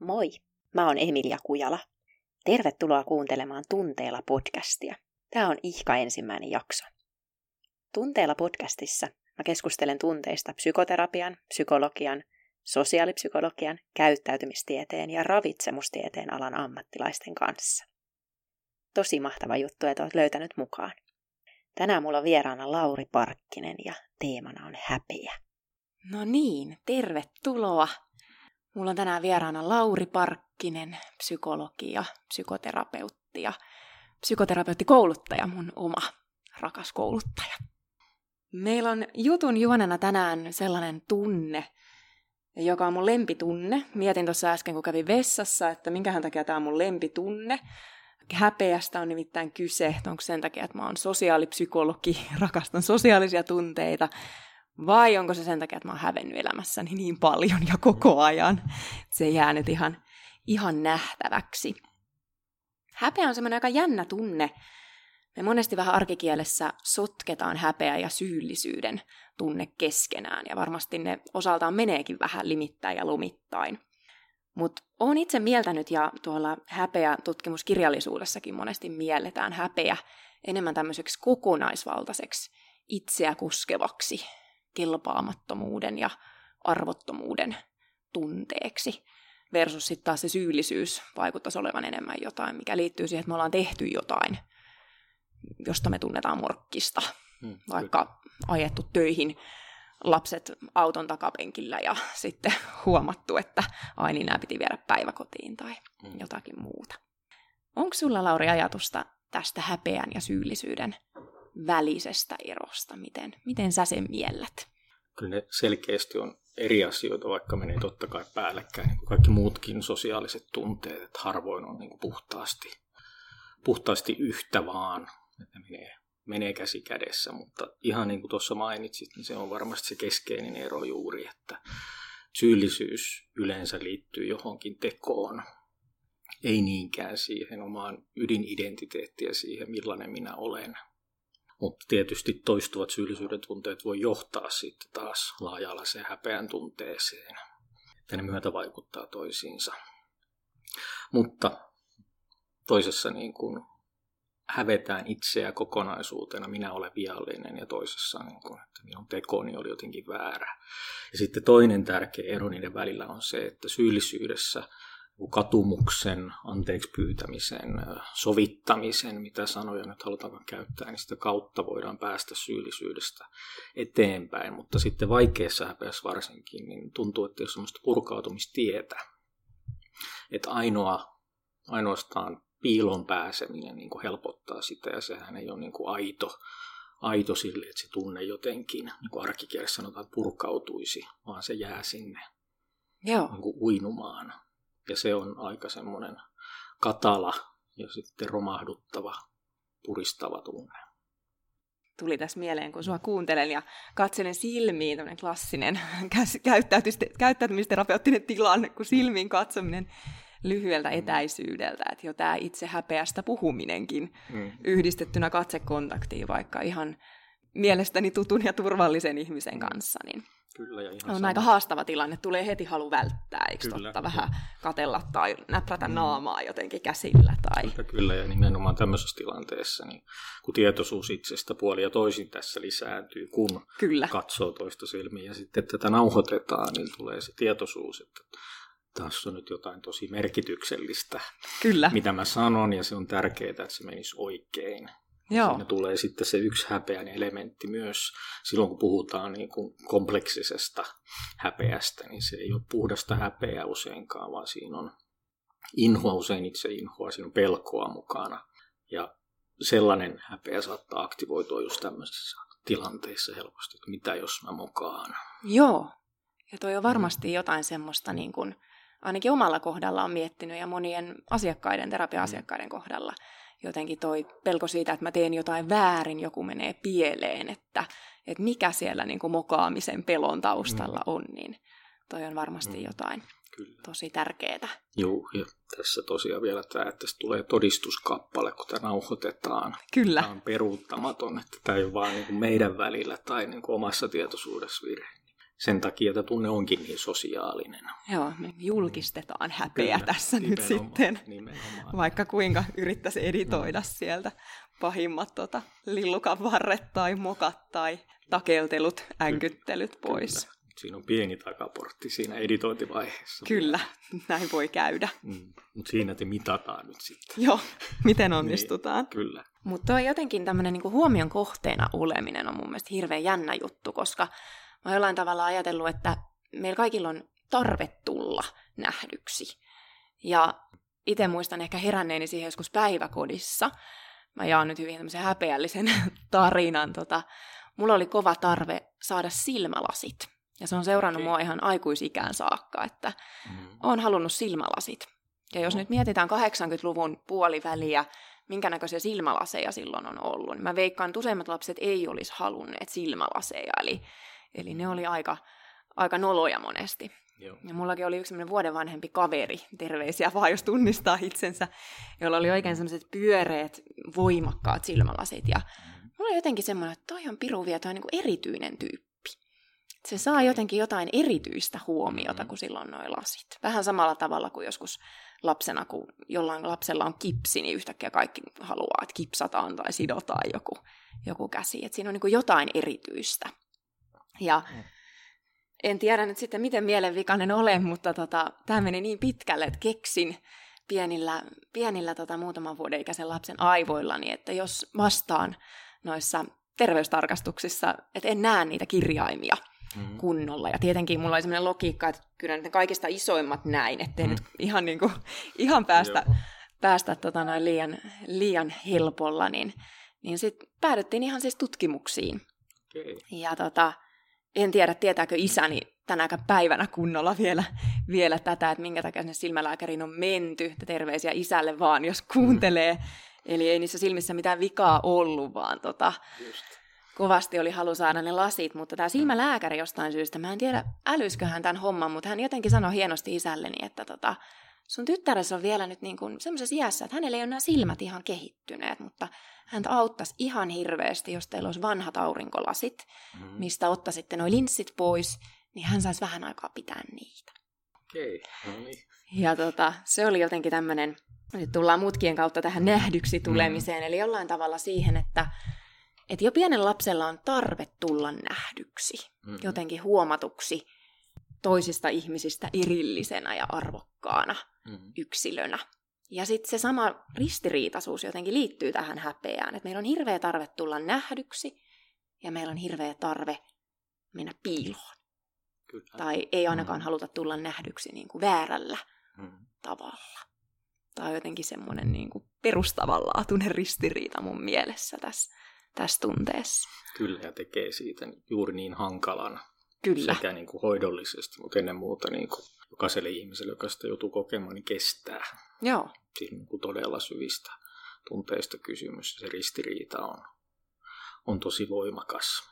Moi, mä oon Emilia Kujala. Tervetuloa kuuntelemaan Tunteella podcastia. Tää on ihka ensimmäinen jakso. Tunteella podcastissa mä keskustelen tunteista psykoterapian, psykologian, sosiaalipsykologian, käyttäytymistieteen ja ravitsemustieteen alan ammattilaisten kanssa. Tosi mahtava juttu, että oot löytänyt mukaan. Tänään mulla on vieraana Lauri Parkkinen ja teemana on häpeä. No niin, tervetuloa. Mulla on tänään vieraana Lauri Parkkinen, psykologi ja psykoterapeutti ja psykoterapeuttikouluttaja, mun oma rakas kouluttaja. Meillä on jutun juonena tänään sellainen tunne, joka on mun lempitunne. Mietin tuossa äsken, kun kävin vessassa, että minkähän takia tämä on mun lempitunne. Häpeästä on nimittäin kyse, onko sen takia, että mä oon sosiaalipsykologi, rakastan sosiaalisia tunteita, vai onko se sen takia, että mä oon hävennyt elämässäni niin paljon ja koko ajan. Se jää nyt ihan nähtäväksi. Häpeä on semmoinen aika jännä tunne. Me monesti vähän arkikielessä sotketaan häpeä ja syyllisyyden tunne keskenään, ja varmasti ne osaltaan meneekin vähän limittäin ja lomittain. Mutta olen itse mieltänyt, ja tuolla häpeä-tutkimuskirjallisuudessakin monesti mielletään häpeä enemmän tämmöiseksi kokonaisvaltaiseksi itseä koskevaksi kelpaamattomuuden ja arvottomuuden tunteeksi. Versus sitten taas se syyllisyys vaikuttaisi olevan enemmän jotain, mikä liittyy siihen, että me ollaan tehty jotain, josta me tunnetaan morkkista. Vaikka ajettu töihin lapset auton takapenkillä ja sitten huomattu, että ai niin, nämä piti viedä päiväkotiin tai jotakin muuta. Onko sulla, Lauri, ajatusta tästä häpeän ja syyllisyyden välisestä erosta? Miten sä sen miellät? Kyllä ne selkeästi on eri asioita, vaikka menee totta kai päällekkäin, niin kuin kaikki muutkin sosiaaliset tunteet, että harvoin on niin kuin puhtaasti yhtä vaan, että menee käsi kädessä, mutta ihan niin kuin tuossa mainitsit, niin se on varmasti se keskeinen ero juuri, että syyllisyys yleensä liittyy johonkin tekoon, ei niinkään siihen omaan ydinidentiteettiä siihen, millainen minä olen. Mutta tietysti toistuvat syyllisyyden tunteet voi johtaa sitten taas laaja-alaiseen häpeän tunteeseen, että ne myötä vaikuttaa toisiinsa. Mutta toisessa niin kuin hävetään itseä kokonaisuutena, minä olen viallinen, ja toisessa, niin kuin, että minun tekoni oli jotenkin väärä. Ja sitten toinen tärkeä ero niiden välillä on se, että syyllisyydessä katumuksen, anteeksi pyytämisen, sovittamisen, mitä sanoja nyt halutaan käyttää, niin sitä kautta voidaan päästä syyllisyydestä eteenpäin. Mutta sitten vaikeassa häpeässä varsinkin, niin tuntuu, että ei ole sellaista purkautumistietä. Että ainoastaan piilon pääseminen niin kuin helpottaa sitä, ja sehän ei ole niin kuin aito sille, että se tunne jotenkin, niin kuin arkikielessä sanotaan, purkautuisi, vaan se jää sinne niin kuin uinumaan. Ja se on aika semmoinen katala ja sitten romahduttava, puristava tunne. Tuli tässä mieleen, kun sua kuuntelen ja katselen silmiin, tämmöinen klassinen käyttäytymisterapeuttinen tilanne, kun silmiin katsominen lyhyeltä etäisyydeltä, että jo tämä itse häpeästä puhuminenkin yhdistettynä katsekontaktiin vaikka ihan mielestäni tutun ja turvallisen ihmisen kanssa, niin kyllä, ja ihan on sama. Aika haastava tilanne. Tulee heti halu välttää, eikö totta? Vähän katella tai näprätä naamaa jotenkin käsillä. Tai Kyllä, ja nimenomaan tämmöisessä tilanteessa, niin kun tietoisuus itsestä puolin ja toisin tässä lisääntyy, kun katsoo toista silmiin ja sitten tätä nauhoitetaan, niin tulee se tietoisuus, että tässä on nyt jotain tosi merkityksellistä, mitä mä sanon, ja se on tärkeää, että se menisi oikein. Siinä tulee sitten se yksi häpeän elementti myös. Silloin kun puhutaan niin kuin kompleksisesta häpeästä, niin se ei ole puhdasta häpeää useinkaan, vaan siinä on inhoa, usein itse inhoa, siinä on pelkoa mukana. Ja sellainen häpeä saattaa aktivoitua just tämmöisissä tilanteissa helposti, että mitä jos mä mokaan. Joo, ja toi on varmasti jotain semmoista, niin kuin ainakin omalla kohdalla on miettinyt ja monien asiakkaiden, terapia-asiakkaiden kohdalla, jotenkin toi pelko siitä, että mä teen jotain väärin, joku menee pieleen, että mikä siellä niin kuin mokaamisen pelon taustalla on, niin toi on varmasti jotain tosi tärkeää. Joo, ja tässä tosiaan vielä tämä, että tässä tulee todistuskappale, kun tämä nauhoitetaan. Kyllä. Tämä on peruuttamaton, että tämä ei ole vaan niin kuin meidän välillä tai niin kuin omassa tietoisuudessa virhe. sen takia, että tunne onkin niin sosiaalinen. Joo, me julkistetaan häpeä Kyllä, tässä nyt sitten. Nimenomaan. Vaikka kuinka yrittäisi editoida sieltä pahimmat lillukan varret tai mokat tai takeltelut, änkyttelyt pois. Kyllä. Siinä on pieni takaportti siinä editointivaiheessa. Kyllä, näin voi käydä. Mutta siinä te mitataan nyt sitten. Joo, miten onnistutaan. Niin, kyllä. Mutta jotenkin tämmöinen niinku huomion kohteena oleminen on mun mielestä hirveän jännä juttu, koska mä oon jollain tavalla ajatellut, että meillä kaikilla on tarve tulla nähdyksi. Ja itse muistan ehkä heränneeni siihen joskus päiväkodissa. Mä jaan nyt hyvin tämmöisen häpeällisen tarinan. Mulla oli kova tarve saada silmälasit. Ja se on seurannut mua ihan aikuisikään saakka, että oon halunnut silmälasit. Ja jos nyt mietitään 80-luvun puoliväliä, minkä näköisiä silmälaseja silloin on ollut, niin mä veikkaan, että useimmat lapset ei olisi halunneet silmälaseja. Eli ne oli aika noloja monesti. Joo. Ja mullakin oli yksi sellainen vuoden vanhempi kaveri, terveisiä vaan jos tunnistaa itsensä, jolla oli oikein sellaiset pyöreät, voimakkaat silmälasit. Ja mulla oli jotenkin semmoinen, että toi on piru vielä, toi on niin kuin erityinen tyyppi. Se saa jotenkin jotain erityistä huomiota, kun silloin nuo lasit. Vähän samalla tavalla kuin joskus lapsena, kun jollain lapsella on kipsi, niin yhtäkkiä kaikki haluaa, että kipsataan tai sidotaan joku käsi. Että siinä on niin kuin jotain erityistä. Ja en tiedä nyt sitten, miten mielenvikainen olen, mutta tämä meni niin pitkälle, että keksin pienillä muutaman vuoden ikäisen lapsen aivoillani, että jos vastaan noissa terveystarkastuksissa, että en näe niitä kirjaimia kunnolla. Ja tietenkin mulla oli sellainen logiikka, että kyllä ne kaikista isoimmat näin, ettei nyt ihan päästä liian helpolla, niin sitten päädyttiin ihan siis tutkimuksiin. Okay. Ja en tiedä, tietääkö isäni tänäkään päivänä kunnolla vielä tätä, että minkä takia sinne silmälääkäriin on menty. Terveisiä isälle vaan, jos kuuntelee. Eli ei niissä silmissä mitään vikaa ollut, vaan kovasti oli halu saada ne lasit. Mutta tämä silmälääkäri jostain syystä, mä en tiedä älysköhän hän tämän homman, mutta hän jotenkin sanoi hienosti isälleni, että sun tyttäressä on vielä nyt niin kuin semmoisessa iässä, että hänellä ei ole nämä silmät ihan kehittyneet, mutta häntä auttaisi ihan hirveästi, jos teillä olisi vanhat aurinkolasit, mistä ottaisitte nuo linssit pois, niin hän saisi vähän aikaa pitää niitä. Okei, no niin. Ja se oli jotenkin tämmöinen, nyt tullaan mutkien kautta tähän nähdyksi tulemiseen, eli jollain tavalla siihen, että jo pienen lapsella on tarve tulla nähdyksi, jotenkin huomatuksi toisista ihmisistä erillisenä ja arvokkaana yksilönä. Ja sitten se sama ristiriitaisuus jotenkin liittyy tähän häpeään, että meillä on hirveä tarve tulla nähdyksi ja meillä on hirveä tarve mennä piiloon. Kyllä. Tai ei ainakaan haluta tulla nähdyksi niin kuin väärällä tavalla. Tämä on jotenkin semmoinen niin kuin perustavanlaatuinen ristiriita mun mielessä tässä tunteessa. Kyllä, ja tekee siitä juuri niin hankalan. Kyllä. Sekä niin kuin hoidollisesti, mutta ennen muuta niin kuin jokaiselle ihmiselle, joka sitä joutuu kokemaan, niin kestää. Joo. Siinä niin kuin todella syvistä tunteista kysymys. Se ristiriita on tosi voimakas.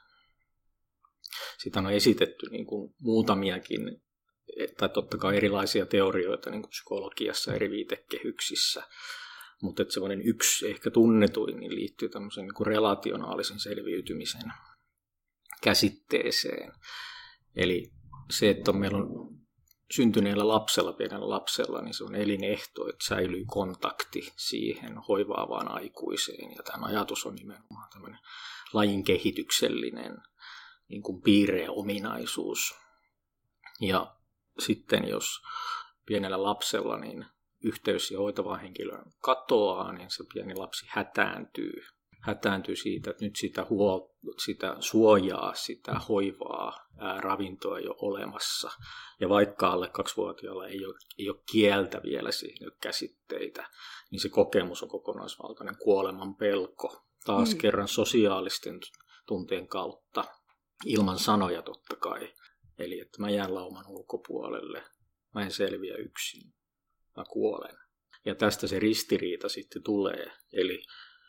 Sitä on esitetty niin kuin muutamiakin, tai totta kai erilaisia teorioita niin kuin psykologiassa eri viitekehyksissä. Mutta semmoinen yksi ehkä tunnetuin niin liittyy tämmöisen niin kuin relationaalisen selviytymisen käsitteeseen. Eli se, että meillä on syntyneellä lapsella, pienellä lapsella, niin se on elinehto, että säilyy kontakti siihen hoivaavaan aikuiseen. Ja tämä ajatus on nimenomaan tämmöinen lajin kehityksellinen niin kuin piirre ja ominaisuus. Ja sitten jos pienellä lapsella niin yhteys ja hoitavaan henkilöön katoaa, niin se pieni lapsi hätääntyy siitä, että nyt sitä suojaa, sitä hoivaa, ravintoa ei ole olemassa. Ja vaikka alle 2-vuotiaalla ei ole kieltä vielä siihen, ei ole käsitteitä, niin se kokemus on kokonaisvaltainen kuoleman pelko. Taas kerran sosiaalisten tunteen kautta, ilman sanoja totta kai. Eli että mä jään lauman ulkopuolelle, mä en selviä yksin, mä kuolen. Ja tästä se ristiriita sitten tulee. Eli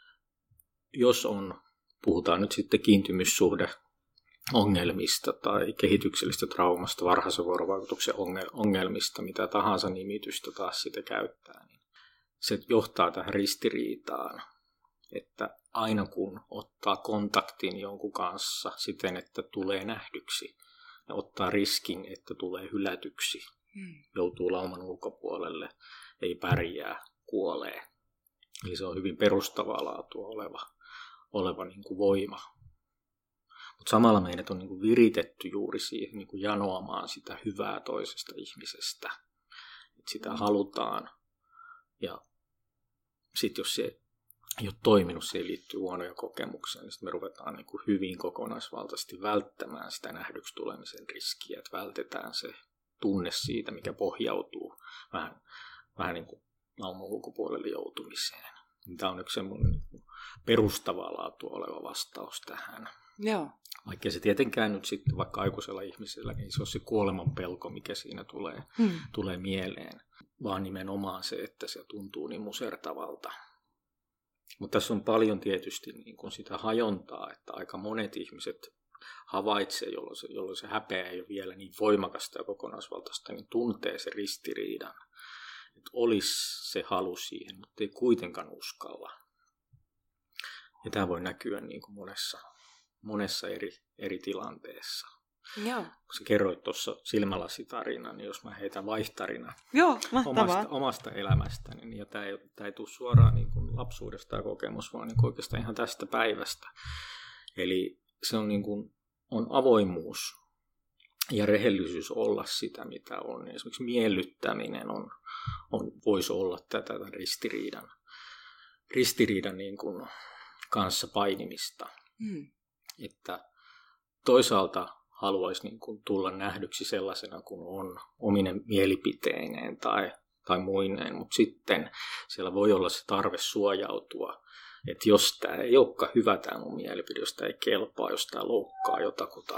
jos puhutaan nyt sitten kiintymyssuhde ongelmista tai kehityksellistä traumasta, varhaisen vuorovaikutuksen ongelmista, mitä tahansa nimitystä taas sitä käyttää, niin se johtaa tähän ristiriitaan, että aina kun ottaa kontaktin jonkun kanssa siten, että tulee nähdyksi, ja ottaa riskin, että tulee hylätyksi, joutuu lauman ulkopuolelle, ei pärjää, kuolee. Eli se on hyvin perustavaa laatua oleva niin kuin voima. Mutta samalla meidät on niin kuin viritetty juuri siihen niin kuin janoamaan sitä hyvää toisesta ihmisestä. Et sitä halutaan. Ja sitten jos se ei ole toiminut, siihen liittyy huonoja kokemuksia, niin sitten me ruvetaan niin kuin hyvin kokonaisvaltaisesti välttämään sitä nähdyksi tulemisen riskiä. Että vältetään se tunne siitä, mikä pohjautuu vähän niin kuin lauman ulkopuolelle joutumiseen. Tämä on yksi semmoinen niin perustavaa laatua oleva vastaus tähän. Joo. Vaikka se tietenkään nyt sitten vaikka aikuisella ihmisellä, niin se on se kuoleman pelko, mikä siinä tulee mieleen, vaan nimenomaan se, että se tuntuu niin musertavalta. Mutta tässä on paljon tietysti niin kuin sitä hajontaa, että aika monet ihmiset havaitsee, jolloin se häpeä ei ole vielä niin voimakasta ja kokonaisvaltaista, niin tuntee se ristiriidan. Että olisi se halu siihen, mutta ei kuitenkaan uskalla. Ja tämä voi näkyä niin kuin monessa eri tilanteessa. Joo. Kun sä kerroit tuossa silmälasitarinan, niin jos mä heitän vaihtarina omasta elämästäni, niin tämä ei tule suoraan niin kuin lapsuudesta kokemus, vaan niin kuin oikeastaan ihan tästä päivästä. Eli se on, niin kuin, on avoimuus ja rehellisyys olla sitä, mitä on. Esimerkiksi miellyttäminen voisi olla tätä ristiriidan niin kuin kanssa painimista. Että toisaalta haluaisi niin kuin tulla nähdyksi sellaisena kuin on omine mielipiteineen tai muineen, mutta sitten siellä voi olla se tarve suojautua, että jos tämä ei olekaan hyvä tämä mun mielipide, jos tämä ei kelpaa, jos tämä loukkaa jotakuta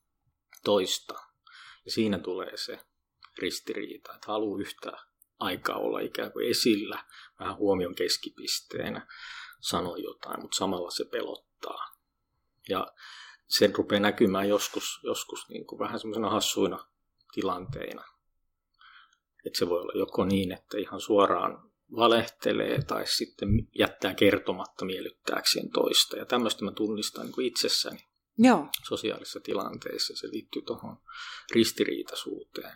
toista. Ja siinä tulee se ristiriita, että haluaa yhtä aikaa olla ikään kuin esillä, vähän huomion keskipisteenä, sanoa jotain, mutta samalla se pelottaa. Ja se rupeaa näkymään joskus niin kuin vähän semmoisena hassuina tilanteina. Että se voi olla joko niin, että ihan suoraan valehtelee tai sitten jättää kertomatta miellyttääkseen toista. Ja tämmöistä mä tunnistan niin kuin itsessäni sosiaalisissa tilanteissa. Se liittyy tuohon ristiriitaisuuteen.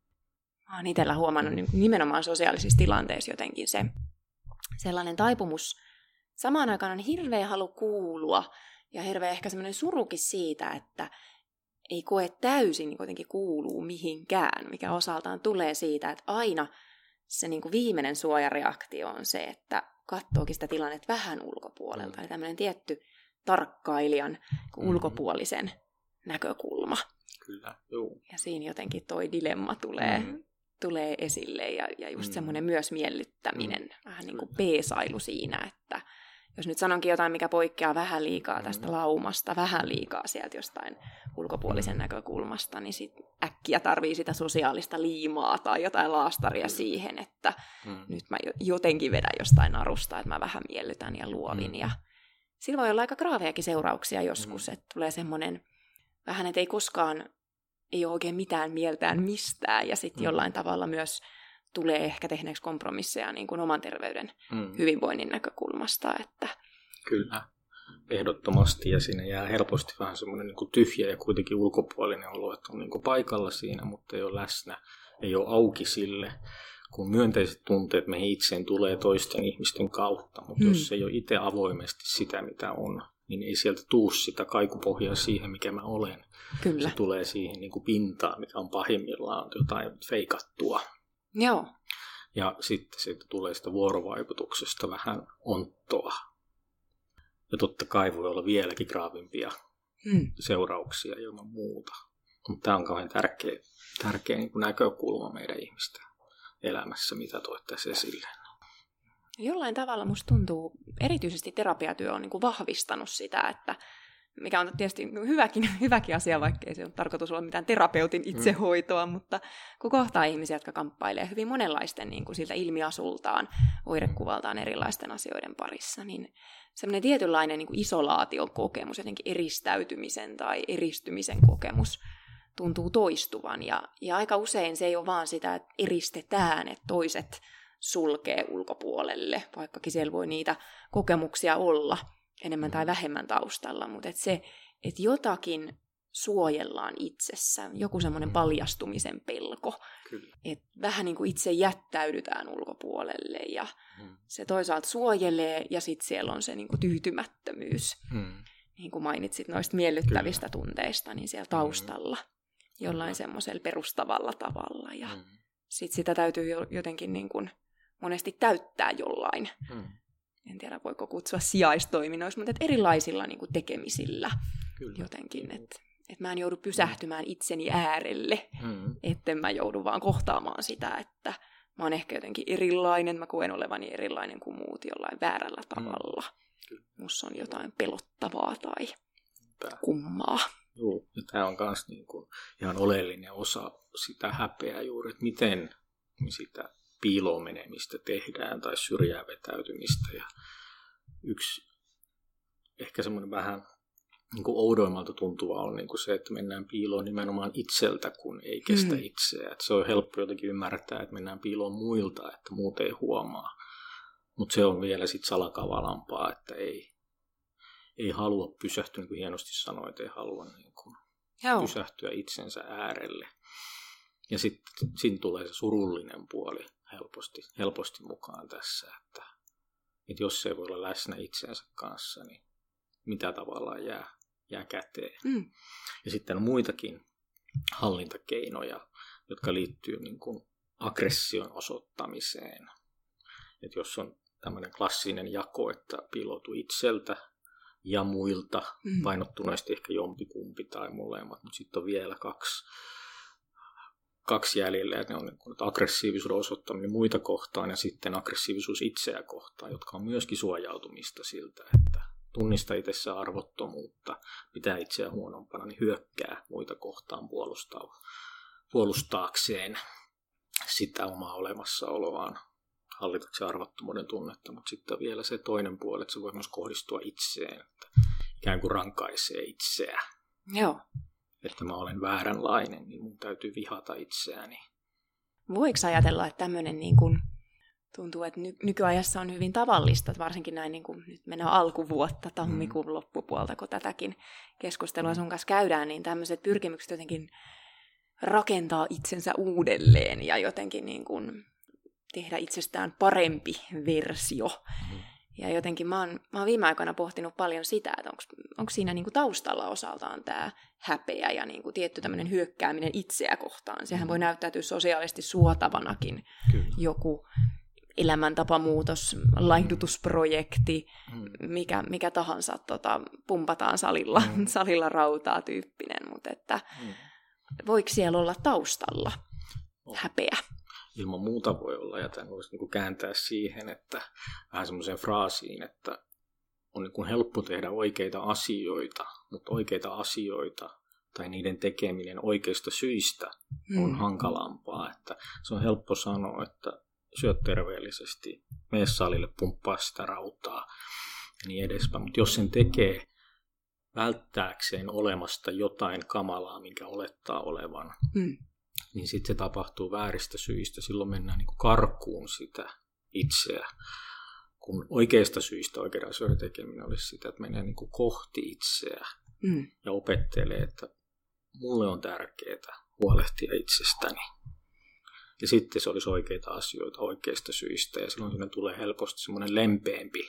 Mä oon itsellä huomannut nimenomaan sosiaalisissa tilanteissa jotenkin se sellainen taipumus. Samaan aikaan on hirveä halu kuulua ja hirveä ehkä semmoinen surukin siitä, että ei koe täysin kuitenkin kuuluu mihinkään, mikä osaltaan tulee siitä, että aina se niin kuin viimeinen suojareaktio on se, että katsookin sitä tilannetta vähän ulkopuolelta. Eli tämmöinen tietty tarkkailijan ulkopuolisen näkökulma. Kyllä, joo. Ja siinä jotenkin toi dilemma tulee esille ja just semmoinen myös miellyttäminen, vähän niin kuin peesailu siinä, että jos nyt sanonkin jotain, mikä poikkeaa vähän liikaa tästä laumasta, vähän liikaa sieltä jostain ulkopuolisen näkökulmasta, niin sit äkkiä tarvii sitä sosiaalista liimaa tai jotain laastaria siihen, että nyt mä jotenkin vedän jostain narusta, että mä vähän miellytän ja luovin. Ja sillä voi olla aika graavejakin seurauksia joskus, että tulee semmoinen vähän, että ei ole oikein mitään mieltään mistään, ja sitten jollain tavalla myös tulee ehkä tehneeksi kompromisseja niin kuin oman terveyden hyvinvoinnin näkökulmasta. Että Kyllä, ehdottomasti, ja siinä jää helposti vähän semmoinen niin kuin tyhjä ja kuitenkin ulkopuolinen olo, että on niin kuin paikalla siinä, mutta ei ole läsnä, ei ole auki sille, kun myönteiset tunteet meihin itseen tulee toisten ihmisten kautta, mutta jos ei ole itse avoimesti sitä, mitä on, niin ei sieltä tuu sitä kaikupohjaa siihen, mikä mä olen. Kyllä. Se tulee siihen niin kuin pintaan, mikä on pahimmillaan jotain feikattua. Joo. Ja sitten siitä tulee sitä vuorovaikutuksesta vähän onttoa. Ja totta kai voi olla vieläkin graavimpia seurauksia ilman muuta. Mutta tämä on kauhean tärkeä niin kuin näkökulma meidän ihmisten elämässä, mitä toittaisi esille. Jollain tavalla musta tuntuu, erityisesti terapiatyö on niin kuin vahvistanut sitä, että mikä on tietysti hyväkin asia, vaikka ei se ole tarkoitus olla mitään terapeutin itsehoitoa, mutta kun kohtaa ihmisiä, jotka kamppailee hyvin monenlaisten niin kuin siltä ilmiasultaan, oirekuvaltaan erilaisten asioiden parissa, niin semmoinen tietynlainen niin kuin isolaation kokemus, jotenkin eristäytymisen tai eristymisen kokemus tuntuu toistuvan. Ja aika usein se ei ole vaan sitä, että eristetään, että toiset sulkee ulkopuolelle, vaikkakin siellä voi niitä kokemuksia olla enemmän tai vähemmän taustalla, mutta että se, että jotakin suojellaan itsessä. Joku semmoinen paljastumisen pelko. Kyllä. Että vähän niin kuin itse jättäydytään ulkopuolelle ja se toisaalta suojelee ja sitten siellä on se niin kuin tyytymättömyys. Niin kuin mainitsit noista miellyttävistä tunteista, niin siellä taustalla jollain semmoisella perustavalla tavalla. Ja sitten sitä täytyy jotenkin niin kuin monesti täyttää jollain. En tiedä, voiko kutsua sijaistoiminnoissa, mutta erilaisilla niin kuin tekemisillä. Kyllä. Jotenkin, että mä en joudu pysähtymään itseni äärelle, etten mä joudu vaan kohtaamaan sitä, että mä oon ehkä jotenkin erilainen, mä koen olevani erilainen kuin muut jollain väärällä tavalla. Musta on jotain pelottavaa tai kummaa. Joo, ja tämä on myös niinku ihan oleellinen osa sitä häpeää juuri, että miten sitä piiloon menemistä tehdään tai syrjään vetäytymistä. Ja yksi ehkä semmoinen vähän niin kuin oudoimmalta tuntuva on niin kuin se, että mennään piiloon nimenomaan itseltä, kun ei kestä itseä. Että se on helppo jotenkin ymmärtää, että mennään piiloon muilta, että muut ei huomaa. Mutta se on vielä sitten salakavalampaa, että ei halua pysähtyä, niin kuin hienosti sanoit, ei halua niin kuin pysähtyä itsensä äärelle. Ja sitten siinä tulee se surullinen puoli helposti mukaan tässä, että jos ei voi olla läsnä itsensä kanssa, niin mitä tavallaan jää käteen. Ja sitten on muitakin hallintakeinoja, jotka liittyy niin kuin aggression osoittamiseen. Että jos on tämmöinen klassinen jako, että piiloutuu itseltä ja muilta, painottuneesti ehkä jompikumpi tai molemmat, mutta sitten on vielä kaksi jäljellä, että ne on niin aggressiivisuuden osoittaminen muita kohtaan ja sitten aggressiivisuus itseä kohtaan, jotka on myöskin suojautumista siltä, että tunnistaa itsessään arvottomuutta, pitää itseään huonompana, niin hyökkää muita kohtaan puolustaakseen sitä omaa olemassaoloaan, hallitakseen arvottomuuden tunnetta, mutta sitten vielä se toinen puoli, että se voi myös kohdistua itseen, että ikään kuin rankaisee itseä. Joo. Että mä olen vääränlainen, niin mun täytyy vihata itseäni. Voiko ajatella, että tämmöinen niin kuin tuntuu, että nykyajassa on hyvin tavallista, että varsinkin näin niin kuin nyt mennään alkuvuotta, tammikuun loppupuolta, kun tätäkin keskustelua sun kanssa käydään, niin tämmöiset pyrkimykset jotenkin rakentaa itsensä uudelleen ja jotenkin niin kuin tehdä itsestään parempi versio. Ja jotenkin mä oon viime aikoina pohtinut paljon sitä, että onko siinä niinku taustalla osaltaan tämä häpeä ja niinku tietty tämmöinen hyökkääminen itseä kohtaan. Sehän voi näyttäytyä sosiaalisesti suotavanakin. Kyllä. Joku elämäntapamuutos, laihdutusprojekti, mikä tahansa pumpataan salilla rautaa tyyppinen. Mutta että voiko siellä olla taustalla häpeä? Ilman muuta voi olla, ja tämän voisi niin kääntää siihen, että vähän semmoiseen fraasiin, että on niin helppo tehdä oikeita asioita, mutta oikeita asioita tai niiden tekeminen oikeista syistä on hankalampaa. Että se on helppo sanoa, että syöt terveellisesti, mene salille, pumppaa sitä rautaa ja niin edespäin. Mutta jos sen tekee välttääkseen olemasta jotain kamalaa, minkä olettaa olevan, niin sitten se tapahtuu vääristä syistä. Silloin mennään niin kuin karkuun sitä itseä. Kun oikeista syistä oikeiden asioiden tekeminen olisi sitä, että menee niin kuin kohti itseä ja opettelee, että mulle on tärkeää huolehtia itsestäni. Ja sitten se olisi oikeita asioita oikeista syistä. Ja silloin siinä tulee helposti semmoinen lempeämpi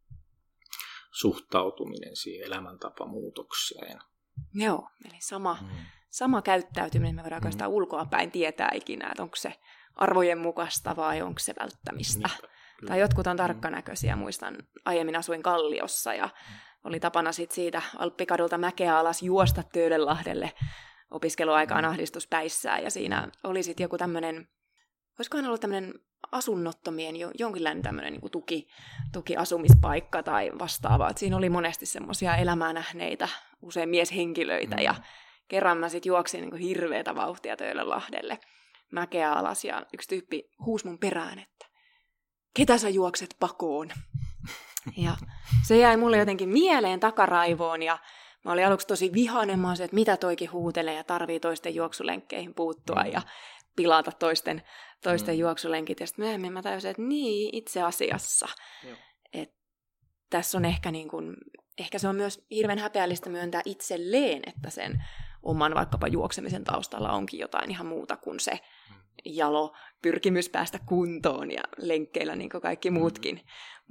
suhtautuminen siihen elämäntapamuutokseen. Joo, eli sama käyttäytyminen, me voidaan sitä ulkoapäin tietää ikinä, että onko se arvojen mukaista vai onko se välttämistä. Tai jotkut on tarkkanäköisiä. Muistan, aiemmin asuin Kalliossa ja oli tapana siitä Alppikadulta mäkeä alas juosta Töölönlahdelle opiskeluaikaan ahdistuspäissään. Ja siinä oli sitten joku tämmöinen, olisikohan ollut tämmöinen asunnottomien jonkinlainen tämmöinen niin kuin tukiasumispaikka tai vastaava. Et siinä oli monesti semmoisia elämää nähneitä, usein mieshenkilöitä ja kerran mä sitten juoksin niin kuin hirveätä vauhtia Töölönlahdelle mäkeä alas ja yksi tyyppi huusi mun perään, että ketä sä juokset pakoon? Ja se jäi mulle jotenkin mieleen takaraivoon ja mä olin aluksi tosi vihainen, mä olisin, että mitä toikin huutelee ja tarvii toisten juoksulenkkeihin puuttua ja pilata toisten juoksulenkit. Ja sitten myöhemmin mä tajusin, että niin itse asiassa. Että tässä on ehkä, niin kun, ehkä se on myös hirveän häpeällistä myöntää itselleen, että sen oman vaikkapa juoksemisen taustalla onkin jotain ihan muuta kuin se jalo pyrkimys päästä kuntoon ja lenkkeillä niin kuin kaikki muutkin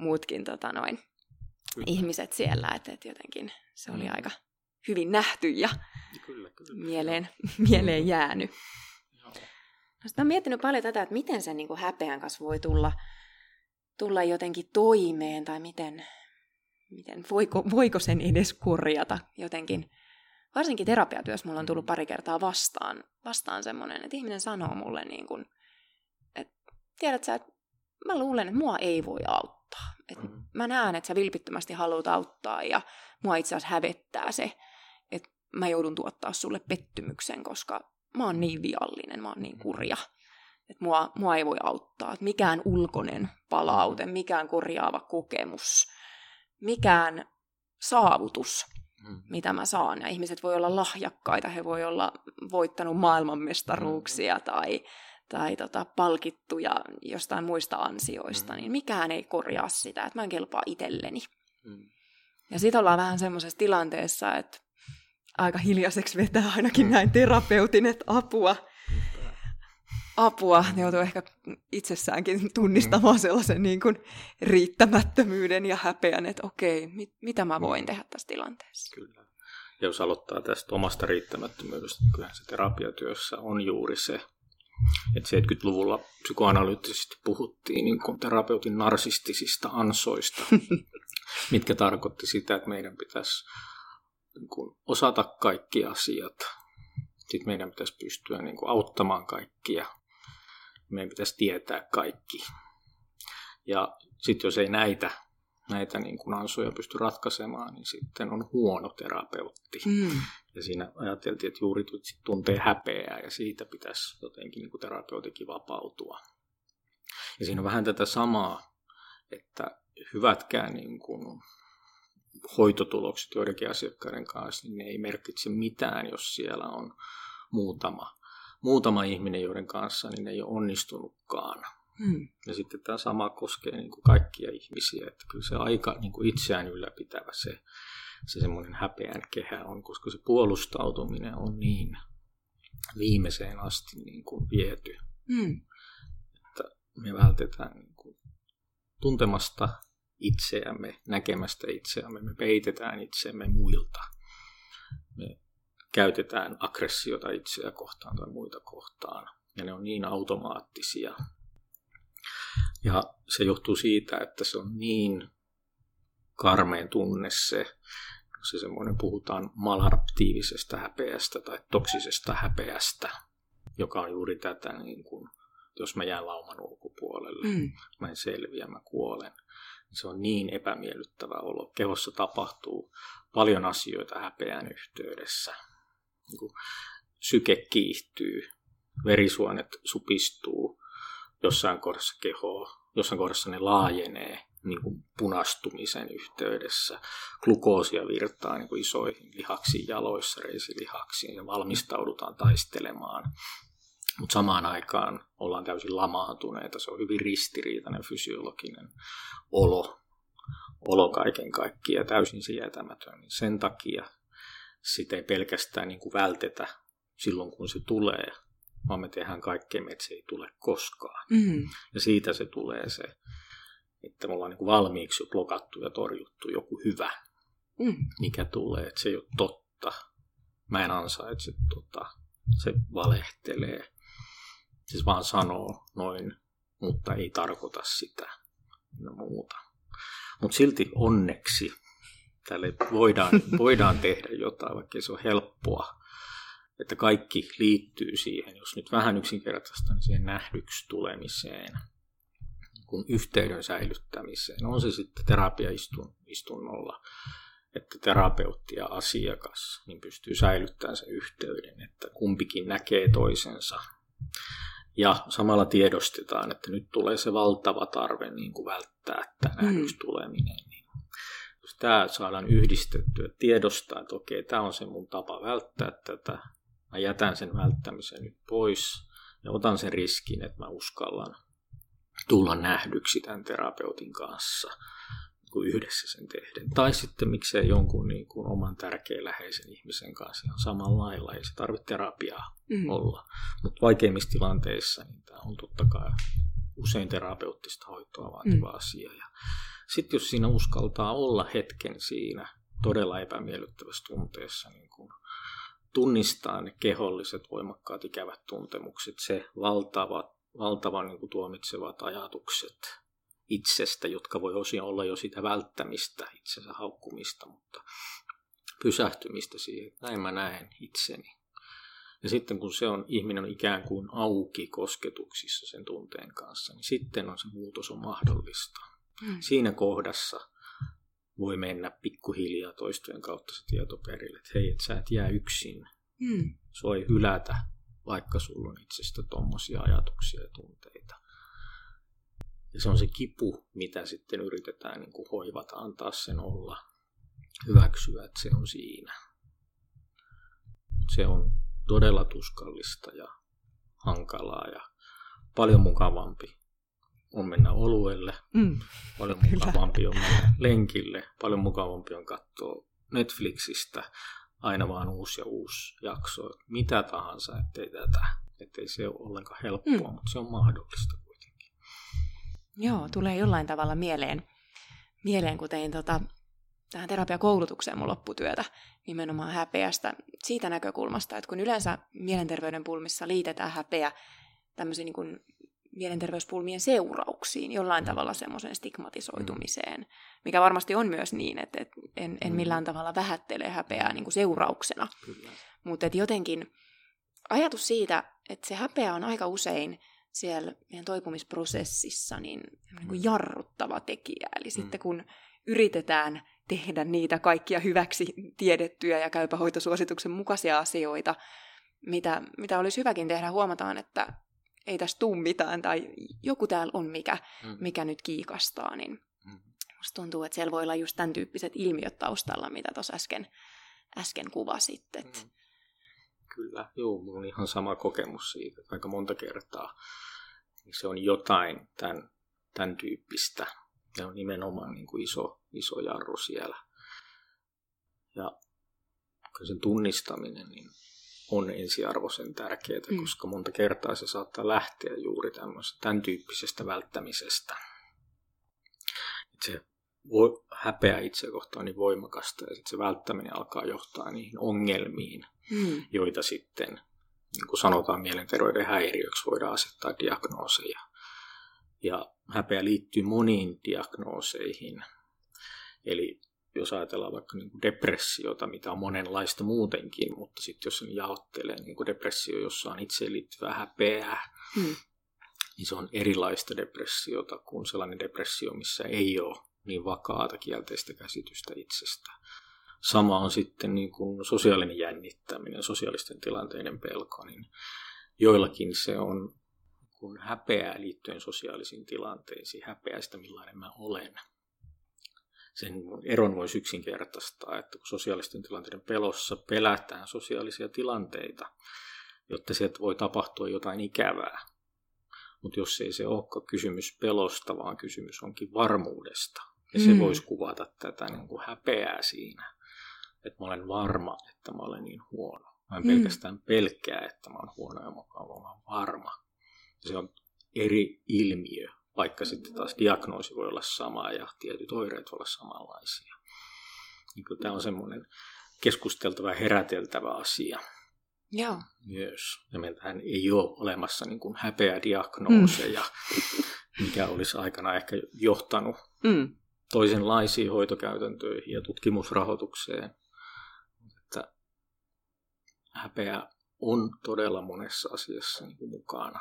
ihmiset siellä. Että jotenkin se oli aika hyvin nähty ja Kyllä. mieleen jäänyt. No, mä oon miettinyt paljon tätä, että miten sen niin kuin häpeän kanssa voi tulla jotenkin toimeen, tai miten voiko sen edes korjata jotenkin. Varsinkin terapiatyössä mulla on tullut pari kertaa vastaan semmoinen, että ihminen sanoo mulle, niin kuin, että tiedät sä, että mä luulen, että mua ei voi auttaa. Että mä näen, että sä vilpittömästi haluat auttaa, ja mua itse asiassa hävettää se, että mä joudun tuottaa sulle pettymyksen, koska mä oon niin viallinen, mä oon niin kurja, että mua ei voi auttaa. Että mikään ulkoinen palaute, mikään korjaava kokemus, mikään saavutus, mitä mä saan. Ja ihmiset voi olla lahjakkaita, he voi olla voittanut maailmanmestaruuksia tai palkittuja jostain muista ansioista, niin mikään ei korjaa sitä, että mä en kelpaa itselleni. Ja sit ollaan vähän semmoisessa tilanteessa, että aika hiljaiseksi vetää ainakin näin terapeutin, että apua, joutuu ehkä itsessäänkin tunnistamaan sellaisen niin kuin riittämättömyyden ja häpeän, että okei, mitä mä voin tehdä tässä tilanteessa. Kyllä. Ja jos aloittaa tästä omasta riittämättömyydestä, niin kyllähän se terapiatyössä on juuri se, että 70-luvulla psykoanalyyttisesti puhuttiin niin kuin terapeutin narsistisista ansoista, mitkä tarkoitti sitä, että meidän pitäisi niin kuin osata kaikki asiat. Sitten meidän pitäisi pystyä niin kuin auttamaan kaikkia. Meidän pitäisi tietää kaikki. Ja sitten jos ei näitä niin kuin ansoja pysty ratkaisemaan, niin sitten on huono terapeutti. Ja siinä ajateltiin, että juuri tuntee häpeää ja siitä pitäisi jotenkin niin kuin terapeutikin vapautua. Ja siinä on vähän tätä samaa, että hyvätkään niin kuin hoitotulokset joidenkin asiakkaiden kanssa, niin ne ei merkitse mitään, jos siellä on muutama ihminen, joiden kanssa niin ne ei ole onnistunutkaan. Ja sitten tämä sama koskee niin kuin kaikkia ihmisiä, että kyllä se aika niin kuin itseään ylläpitävä se semmoinen häpeän kehä on, koska se puolustautuminen on niin viimeiseen asti niin kuin viety, että me vältetään niin kuin tuntemasta itseämme, näkemästä itseämme, me peitetään itseämme muilta. Me käytetään aggressiota itseä kohtaan tai muita kohtaan, ja ne on niin automaattisia. Ja se johtuu siitä, että se on niin karmeen tunne se semmoinen, puhutaan maladaptiivisesta häpeästä tai toksisesta häpeästä, joka on juuri tätä, niin kuin, jos mä jään lauman ulkopuolelle, mä en selviä, mä kuolen. Se on niin epämiellyttävä olo. Kehossa tapahtuu paljon asioita häpeän yhteydessä. Syke kiihtyy, verisuonet supistuu, jossain kohdassa kehoa, jossain kohdassa ne laajenee niin kuin punastumisen yhteydessä. Glukoosia virtaa niin kuin isoihin lihaksiin, jaloissa, reisilihaksiin ja valmistaudutaan taistelemaan. Mutta samaan aikaan ollaan täysin lamaantuneita. Se on hyvin ristiriitainen fysiologinen olo kaiken kaikkiaan ja täysin sietämätön. Sen takia sitä ei pelkästään niin kuin vältetä silloin, kun se tulee, vaan me tehdään kaikkemme, että se ei tule koskaan. Ja siitä se tulee se, että me ollaan niin kuin valmiiksi jo blokattu ja torjuttu joku hyvä, mikä tulee, että se ei ole totta. Mä en ansaitse se valehtelee. Siis vaan sanoo noin, mutta ei tarkoita sitä ja muuta. Mutta silti onneksi tälle voidaan tehdä jotain, vaikka se on helppoa. Että kaikki liittyy siihen, jos nyt vähän yksinkertaista, niin siihen nähdyksi tulemiseen, kun yhteyden säilyttämiseen. On se sitten terapiaistunnolla, että terapeutti ja asiakas niin pystyy säilyttämään sen yhteyden, että kumpikin näkee toisensa. Ja samalla tiedostetaan, että nyt tulee se valtava tarve niin kuin välttää tämä nähdyksi tuleminen. Jos tämä saadaan yhdistettyä, tiedostaa, että okei, tämä on se mun tapa välttää tätä. Mä jätän sen välttämisen nyt pois ja otan sen riskin, että mä uskallan tulla nähdyksi tämän terapeutin kanssa. kuin yhdessä sen tehden. Tai sitten miksei jonkun niin kuin oman tärkeän läheisen ihmisen kanssa ihan samalla lailla. Ei se tarvitse terapiaa olla. Mutta vaikeimmissa tilanteissa niin tämä on totta kai usein terapeuttista hoitoa vaativa asia. Ja sitten jos siinä uskaltaa olla hetken siinä todella epämiellyttävässä tunteessa, niin kun tunnistaa ne keholliset, voimakkaat, ikävät tuntemukset, se valtavan niin kuin tuomitsevat ajatukset itsestä, jotka voi osin olla jo sitä välttämistä, itsensä haukkumista, mutta pysähtymistä siihen, että näin mä näen itseni. Ja sitten kun ihminen on ikään kuin auki kosketuksissa sen tunteen kanssa, niin sitten se muutos on mahdollista. Siinä kohdassa voi mennä pikkuhiljaa toistojen kautta se tieto perille, että hei, et sä et jää yksin. Sua ei hylätä, vaikka sulla on itsestä tommosia ajatuksia ja tunteita. Ja se on se kipu, mitä sitten yritetään niin kuin hoivata, antaa sen olla, hyväksyä, että se on siinä. Se on todella tuskallista ja hankalaa ja paljon mukavampi on mennä oluelle, paljon mukavampi on mennä lenkille, paljon mukavampi on katsoa Netflixistä aina vaan uusi jakso, mitä tahansa, ettei se ole ollenkaan helppoa, mutta se on mahdollista kuitenkin. Joo, tulee jollain tavalla mieleen kun tein tähän terapiakoulutukseen mun lopputyötä nimenomaan häpeästä siitä näkökulmasta, että kun yleensä mielenterveyden pulmissa liitetään häpeä tämmöisiin niin kuin mielenterveyspulmien seurauksiin, jollain tavalla semmoisen stigmatisoitumiseen, mikä varmasti on myös niin, että en millään tavalla vähättele häpeää niin kuin seurauksena. Mutta jotenkin ajatus siitä, että se häpeä on aika usein siellä meidän toipumisprosessissa niin kuin jarruttava tekijä. Eli sitten kun yritetään tehdä niitä kaikkia hyväksi tiedettyjä ja käypähoitosuosituksen mukaisia asioita, mitä olisi hyväkin tehdä, huomataan, että ei tässä tule mitään, tai joku täällä on, mikä nyt kiikastaa, niin musta tuntuu, että siellä voi olla just tämän tyyppiset ilmiöt taustalla, mitä tuossa äsken kuvasit. Kyllä, joo, mulla on ihan sama kokemus siitä, että aika monta kertaa niin se on jotain tämän tyyppistä, ja on nimenomaan niin kuin iso jarru siellä. Ja sen tunnistaminen niin on ensiarvoisen tärkeää, koska monta kertaa se saattaa lähteä juuri tämän tyyppisestä välttämisestä. Se häpeä itse kohtaan niin voimakasta ja sitten se välttäminen alkaa johtaa niihin ongelmiin, joita sitten, niin kuin sanotaan, mielenterveyden häiriöksi voidaan asettaa diagnooseja. Ja häpeä liittyy moniin diagnooseihin. Eli jos ajatellaan vaikka niin kuin depressiota, mitä on monenlaista muutenkin, mutta sitten jos sen jaottelee niin kuin depressio, jossa on itseen liittyvää häpeää, niin se on erilaista depressiota kuin sellainen depressio, missä ei ole niin vakaata kielteistä käsitystä itsestä. Sama on sitten niin kuin sosiaalinen jännittäminen, sosiaalisten tilanteiden pelko, niin joillakin se on kun häpeää liittyen sosiaalisiin tilanteisiin, häpeää sitä millainen mä olen. Sen eron voisi yksinkertaistaa, että kun sosiaalisten tilanteiden pelossa pelätään sosiaalisia tilanteita, jotta sieltä voi tapahtua jotain ikävää. Mutta jos ei se olekaan kysymys pelosta, vaan kysymys onkin varmuudesta. Ja se voisi kuvata tätä niin kuin häpeää siinä, että mä olen varma, että mä olen niin huono. Mä en pelkästään pelkää, että mä olen huono ja mukava, mä olen varma. Ja se on eri ilmiö. Vaikka sitten taas diagnoosi voi olla sama ja tietyt oireet voi olla samanlaisia. Niin tämä on semmoinen keskusteltava ja heräteltävä asia. Joo. Myös. Ja meiltähän ei ole olemassa niin kuin häpeädiagnooseja, mikä olisi aikana ehkä johtanut toisenlaisiin hoitokäytäntöihin ja tutkimusrahoitukseen. Että häpeä on todella monessa asiassa niin kuin mukana.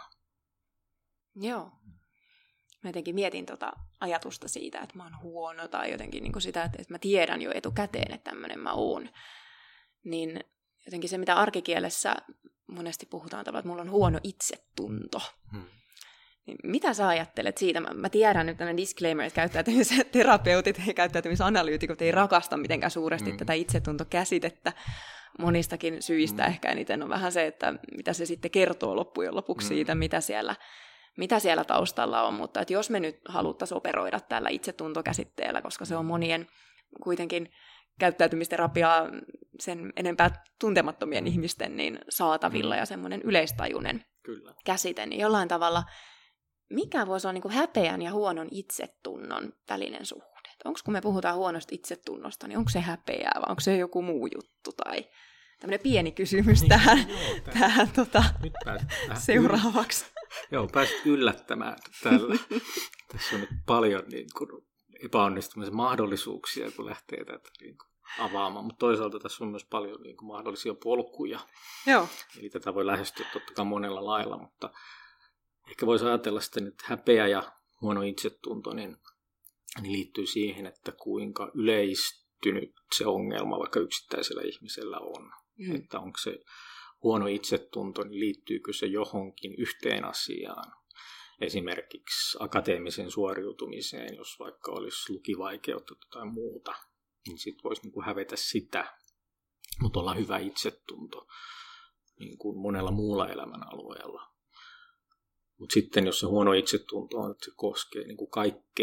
Joo. Mä jotenkin mietin ajatusta siitä, että mä oon huono tai jotenkin niin kuin sitä, että mä tiedän jo etukäteen, että tämmöinen mä oon. Niin jotenkin se, mitä arkikielessä monesti puhutaan tavallaan, että mulla on huono itsetunto. Niin mitä sä ajattelet siitä? Mä tiedän nyt tämmöinen disclaimer, että käyttäytymisterapeutit ja käyttäytymisanalyytikot ei rakasta mitenkään suuresti tätä itsetuntokäsitettä. Monistakin syistä ehkä eniten on vähän se, että mitä se sitten kertoo loppujen lopuksi siitä, mitä mitä siellä taustalla on, mutta että jos me nyt haluttaisiin operoida tällä itsetuntokäsitteellä, koska se on monien kuitenkin käyttäytymisterapiaa sen enempää tuntemattomien ihmisten niin saatavilla ja semmoinen yleistajuinen käsite, niin jollain tavalla mikä voisi olla niin kuin häpeän ja huonon itsetunnon välinen suhde? Onko kun me puhutaan huonosta itsetunnosta, niin onko se häpeää vai onko se joku muu juttu? Tai tämmöinen pieni kysymys niin, tähän nyt seuraavaksi. Joo, pääsit yllättämään tällä. Tässä on nyt paljon niin kuin epäonnistumisen mahdollisuuksia, kun lähtee tätä niin kuin avaamaan, mutta toisaalta tässä on myös paljon niin kuin mahdollisia polkuja. Joo. Eli tätä voi lähestyä totta kai monella lailla, mutta ehkä voisi ajatella sitten, että häpeä ja huono itsetunto niin liittyy siihen, että kuinka yleistynyt se ongelma vaikka yksittäisellä ihmisellä on. Että onko se huono itsetunto, niin liittyykö se johonkin yhteen asiaan. Esimerkiksi akateemiseen suoriutumiseen, jos vaikka olisi lukivaikeutta tai muuta, niin sitten voisi niin kuin hävetä sitä, mutta olla hyvä itsetunto niin kuin monella muulla elämän alueella. Mutta sitten jos se huono itsetunto on, että se koskee niin kuin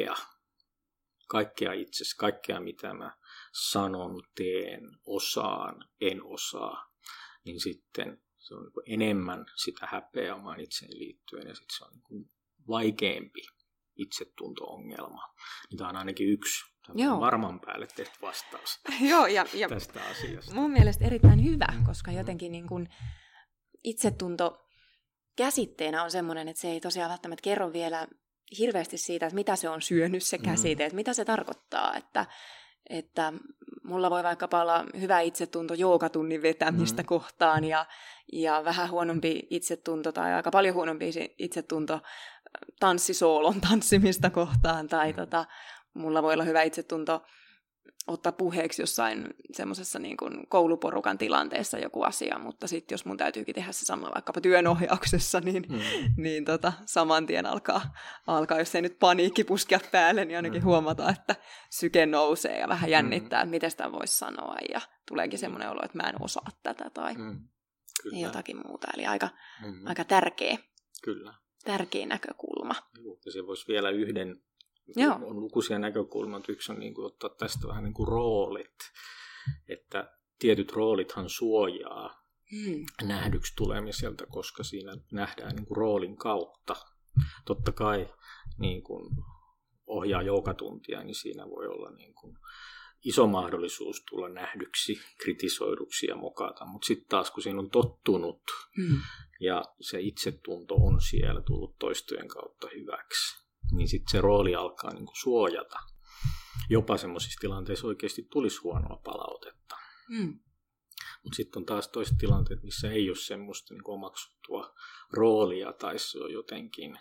kaikkea itsessä, kaikkea mitä mä sanon, teen, osaan, en osaa, niin sitten se on niin kuin enemmän sitä häpeää omaan itseen liittyen ja sitten se on niin kuin vaikeampi itsetunto-ongelma. Niin tämä on ainakin yksi varman päälle tehty vastaus tästä asiasta. Mun mielestä erittäin hyvä, koska jotenkin niin kuin itsetunto käsitteenä on semmoinen, että se ei tosiaan välttämättä kerro vielä hirveästi siitä, että mitä se on syönyt se käsite, että mitä se tarkoittaa, että mulla voi vaikkapa olla hyvä itsetunto joogatunnin vetämistä kohtaan ja vähän huonompi itsetunto tai aika paljon huonompi itsetunto tanssisoolon tanssimista kohtaan tai mulla voi olla hyvä itsetunto ottaa puheeksi jossain semmoisessa niin kuin kouluporukan tilanteessa joku asia, mutta sitten jos mun täytyykin tehdä se sama vaikkapa työnohjauksessa, niin saman tien alkaa, jos ei nyt paniikki puskea päälle, niin ainakin huomata, että syke nousee ja vähän jännittää, että miten sitä voisi sanoa, ja tuleekin semmoinen olo, että mä en osaa tätä tai jotakin muuta, eli aika tärkeä näkökulma. Ja se voisi vielä yhden. On lukuisia näkökulmia, mutta yksi on niin kuin ottaa tästä vähän niin kuin roolit, että tietyt roolithan suojaa nähdyksi tulemiselta, koska siinä nähdään niin kuin roolin kautta. Totta kai niin kuin ohjaa joogatuntia, niin siinä voi olla niin kuin iso mahdollisuus tulla nähdyksi, kritisoiduksi ja mokata, mutta sitten taas kun siinä on tottunut ja se itsetunto on siellä tullut toistojen kautta hyväksi, niin sitten se rooli alkaa niin kuin suojata. Jopa semmoisissa tilanteissa oikeasti tulisi huonoa palautetta. Mutta sitten on taas toiset tilanteet, missä ei ole semmoista niin kuin omaksuttua roolia, tai se on jotenkin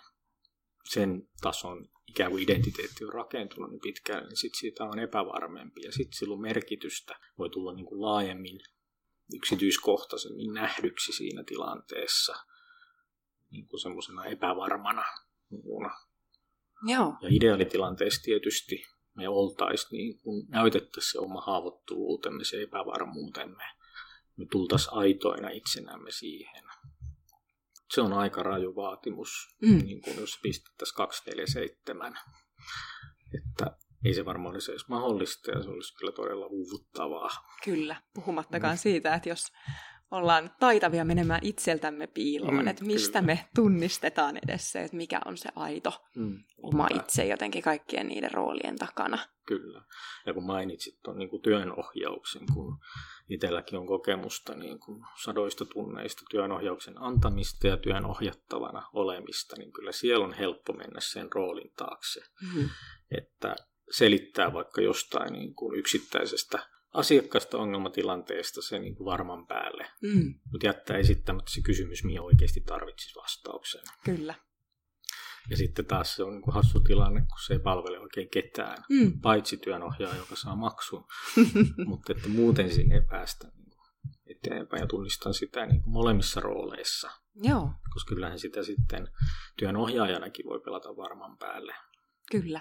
sen tason ikään kuin identiteetti on rakentunut niin pitkään, niin sitten siitä on epävarmempi. Ja sitten silloin merkitystä voi tulla niin kuin laajemmin, yksityiskohtaisemmin nähdyksi siinä tilanteessa niin kuin semmoisena epävarmana muuna. Joo. Ja ideaalitilanteessa tietysti me oltaisiin, niin kun näytettäisiin se oma haavoittuvuutemme, se epävarmuutemme. Me tultaisiin aitoina itsenämme siihen. Se on aika raju vaatimus, niin kun jos pistettäisiin 247. Että ei se varmaan olisi edes mahdollista ja se olisi kyllä todella uuvuttavaa. Kyllä, puhumattakaan siitä, että jos ollaan taitavia menemään itseltämme piiloon, että mistä me tunnistetaan edes se, että mikä on se aito oma itse jotenkin kaikkien niiden roolien takana. Kyllä. Ja kun mainitsit tuon niin kuin työnohjauksen, kun itselläkin on kokemusta niin kuin sadoista tunneista työnohjauksen antamista ja työnohjattavana olemista, niin kyllä siellä on helppo mennä sen roolin taakse. Että selittää vaikka jostain niin kuin yksittäisestä asiakkaasta ongelmatilanteesta se niin kuin varman päälle, mutta jättää esittämättä se kysymys, mihin oikeasti tarvitsisi vastauksen. Kyllä. Ja sitten taas se on niin kuin hassu tilanne, kun se ei palvele oikein ketään, paitsi työnohjaaja, joka saa maksun, mutta että muuten sinne ei päästä niin kuin eteenpäin ja tunnistan sitä niin kuin molemmissa rooleissa. Joo. Koska kyllähän sitä sitten työnohjaajanakin voi pelata varman päälle. Kyllä.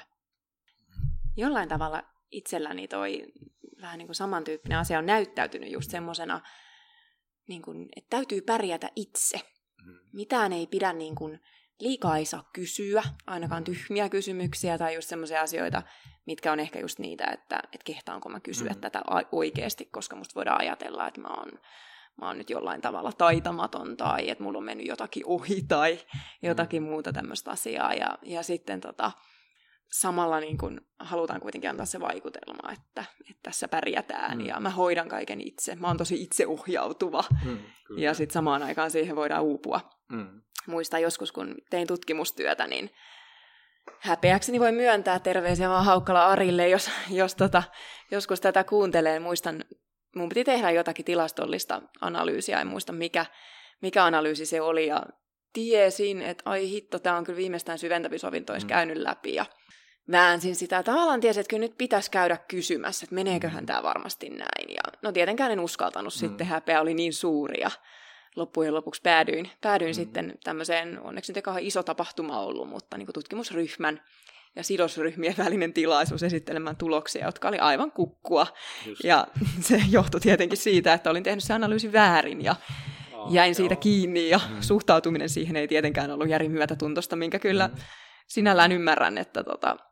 Jollain tavalla itselläni toi vähän niin kuin samantyyppinen asia on näyttäytynyt just semmosena, niin kuin, että täytyy pärjätä itse. Mitään ei pidä niin kuin liikaa ei saa kysyä, ainakaan tyhmiä kysymyksiä tai just semmoisia asioita, mitkä on ehkä just niitä, että kehtaanko mä kysyä tätä oikeasti, koska musta voidaan ajatella, että mä oon nyt jollain tavalla taitamaton tai että mulla on mennyt jotakin ohi tai jotakin muuta tämmöistä asiaa. Ja sitten samalla niin kun halutaan kuitenkin antaa se vaikutelma, että tässä pärjätään ja mä hoidan kaiken itse. Mä oon tosi itseohjautuva ja sitten samaan aikaan siihen voidaan uupua. Muistan joskus, kun tein tutkimustyötä, niin häpeäkseni voi myöntää, terveisiä vaan Haukkala Arille, jos joskus tätä kuuntelee. Muistan, mun piti tehdä jotakin tilastollista analyysiä, en muista mikä analyysi se oli, ja tiesin, että ai hitto, tämä on kyllä viimeistään syventävyysopintoissa käynyt läpi, ja väänsin sitä. Tavallaan tiesin, että kyllä nyt pitäisi käydä kysymässä, että meneeköhän tämä varmasti näin. Ja no tietenkään en uskaltanut sitten, häpeä oli niin suuri, ja loppujen lopuksi päädyin sitten tämmöiseen, onneksi nyt ei iso tapahtuma ollut, mutta niin kuin tutkimusryhmän ja sidosryhmien välinen tilaisuus esittelemään tuloksia, jotka oli aivan kukkua. Just. Ja se johtui tietenkin siitä, että olin tehnyt se analyysi väärin ja jäin siitä kiinni ja suhtautuminen siihen ei tietenkään ollut järin myötätuntoista, minkä kyllä sinällään ymmärrän, että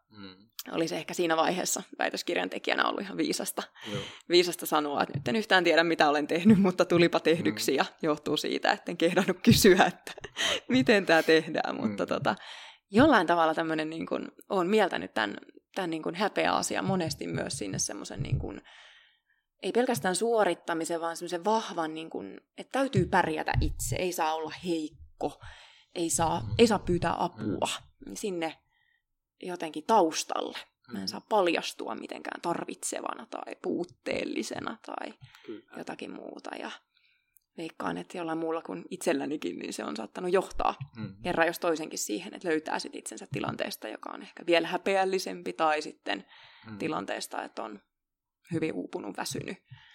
olisi ehkä siinä vaiheessa väitöskirjan tekijänä ollut ihan viisasta sanoa, että nyt en yhtään tiedä, mitä olen tehnyt, mutta tulipa tehdyksi ja johtuu siitä, että en kehdannut kysyä, että miten tämä tehdään. Mutta jollain tavalla tämmöinen, niin kuin, olen mieltänyt tämän niin kuin häpeä-asian monesti myös sinne semmoisen, niin kuin, ei pelkästään suorittamisen, vaan semmoisen vahvan, niin kuin, että täytyy pärjätä itse, ei saa olla heikko, ei saa pyytää apua sinne jotenkin taustalle. Mä en saa paljastua mitenkään tarvitsevana tai puutteellisena tai jotakin muuta. Ja veikkaan, että jollain muulla kuin itsellänikin, niin se on saattanut johtaa kerran jos toisenkin siihen, että löytää sit itsensä tilanteesta, joka on ehkä vielä häpeällisempi tai sitten tilanteesta, että on hyvin uupunut, väsynyt,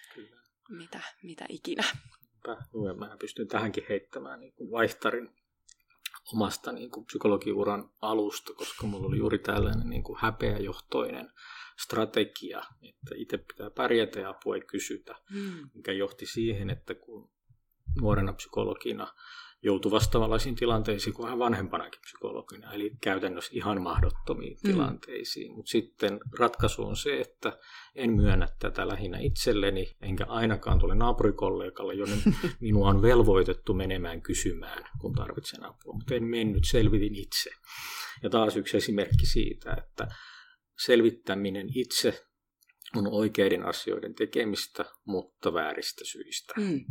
mitä ikinä. Mä pystyn tähänkin heittämään niin kuin vaihtarin omasta niin kuin psykologiuran alusta, koska mulla oli juuri tällainen niin kuin häpeäjohtoinen strategia, että itse pitää pärjätä ja apua ei kysytä, mikä johti siihen, että kun nuorena psykologina joutui vastaavanlaisiin tilanteisiin kuin vähän vanhempanakin psykologina, eli käytännössä ihan mahdottomiin tilanteisiin. Mutta sitten ratkaisu on se, että en myönnä tätä lähinnä itselleni, enkä ainakaan tuolle naapurikollegalle, jonne minua on velvoitettu menemään kysymään, kun tarvitsen apua. Mutta en mennyt, selvitin itse. Ja taas yksi esimerkki siitä, että selvittäminen itse on oikeiden asioiden tekemistä, mutta vääristä syistä.